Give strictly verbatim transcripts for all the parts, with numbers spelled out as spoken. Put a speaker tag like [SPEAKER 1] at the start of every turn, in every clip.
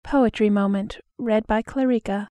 [SPEAKER 1] Poetry Moment read by Clarica.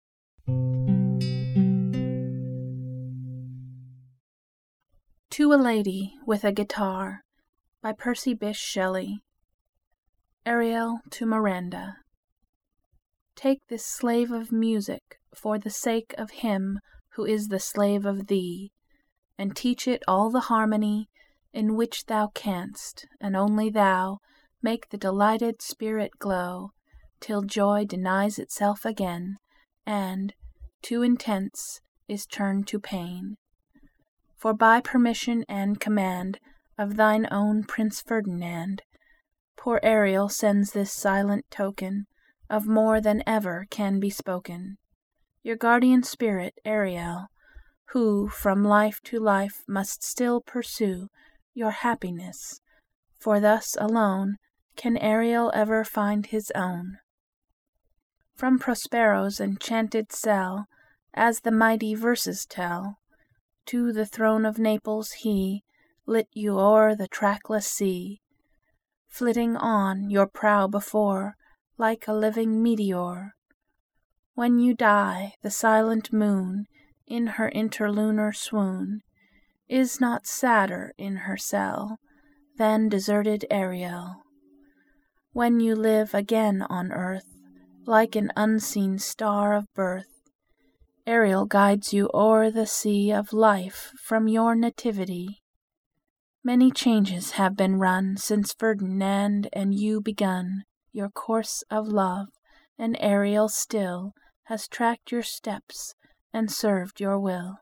[SPEAKER 1] To a Lady with a Guitar by Percy Bysshe Shelley. Ariel to Miranda. Take this slave of music for the sake of him who is the slave of thee, and teach it all the harmony in which thou canst, and only thou, make the delighted spirit glow, till joy denies itself again, and, too intense, is turned to pain. For by permission and command of thine own Prince Ferdinand, poor Ariel sends this silent token of more than ever can be spoken. Your guardian spirit, Ariel, who from life to life must still pursue your happiness, for thus alone can Ariel ever find his own. From Prospero's enchanted cell, as the mighty verses tell, to the throne of Naples he lit you o'er the trackless sea, flitting on your prow before like a living meteor. When you die, the silent moon in her interlunar swoon is not sadder in her cell than deserted Ariel. When you live again on earth, like an unseen star of birth, Ariel guides you o'er the sea of life from your nativity. Many changes have been run since Ferdinand and you begun your course of love, and Ariel still has tracked your steps and served your will.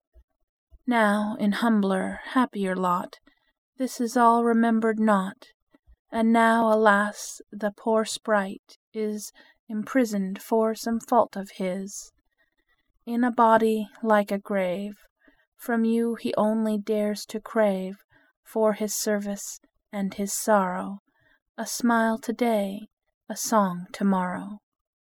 [SPEAKER 1] Now, in humbler, happier lot, this is all remembered not, and now, alas, the poor sprite is imprisoned for some fault of his, in a body like a grave. From you he only dares to crave, for his service and his sorrow, a smile today, a song tomorrow.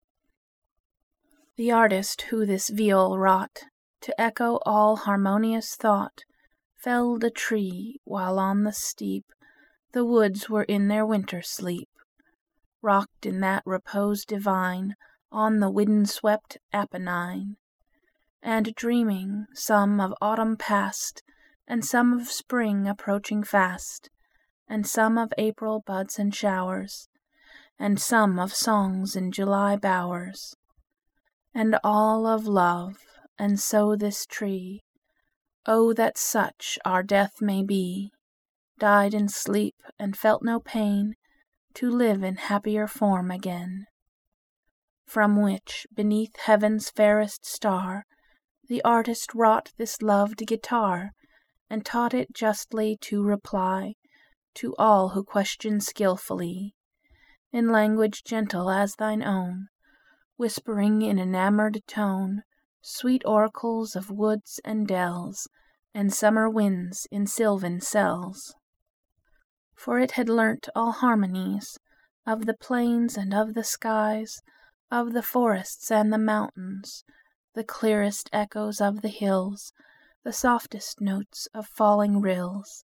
[SPEAKER 1] The artist who this viol wrought, to echo all harmonious thought, felled a tree, while on the steep the woods were in their winter sleep, rocked in that repose divine on the wind-swept Apennine, and dreaming, some of autumn past, and some of spring approaching fast, and some of April buds and showers, and some of songs in July bowers, and all of love. And so this tree, oh, that such our death may be, died in sleep and felt no pain, to live in happier form again. From which, beneath heaven's fairest star, the artist wrought this loved guitar, and taught it justly to reply to all who question skilfully, in language gentle as thine own, whispering in enamored tone sweet oracles of woods and dells, and summer winds in sylvan cells. For it had learnt all harmonies of the plains and of the skies, of the forests and the mountains, the clearest echoes of the hills, the softest notes of falling rills,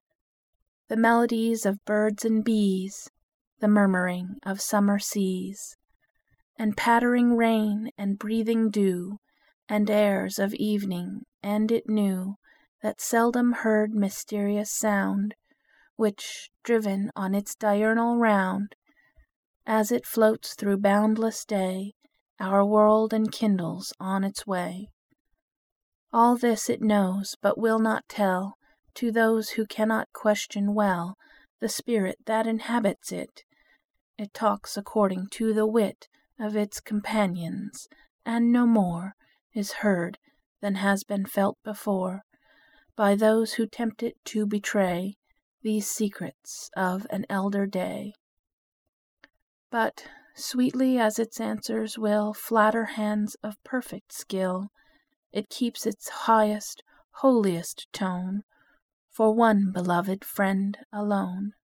[SPEAKER 1] the melodies of birds and bees, the murmuring of summer seas, and pattering rain and breathing dew, and airs of evening, and it knew that seldom heard mysterious sound, which, driven on its diurnal round, as it floats through boundless day, our world enkindles on its way. All this it knows, but will not tell to those who cannot question well the spirit that inhabits it. It talks according to the wit of its companions, and no more is heard than has been felt before, by those who tempt it to betray these secrets of an elder day. But, sweetly as its answers will flatter hands of perfect skill, it keeps its highest, holiest tone for one beloved friend alone.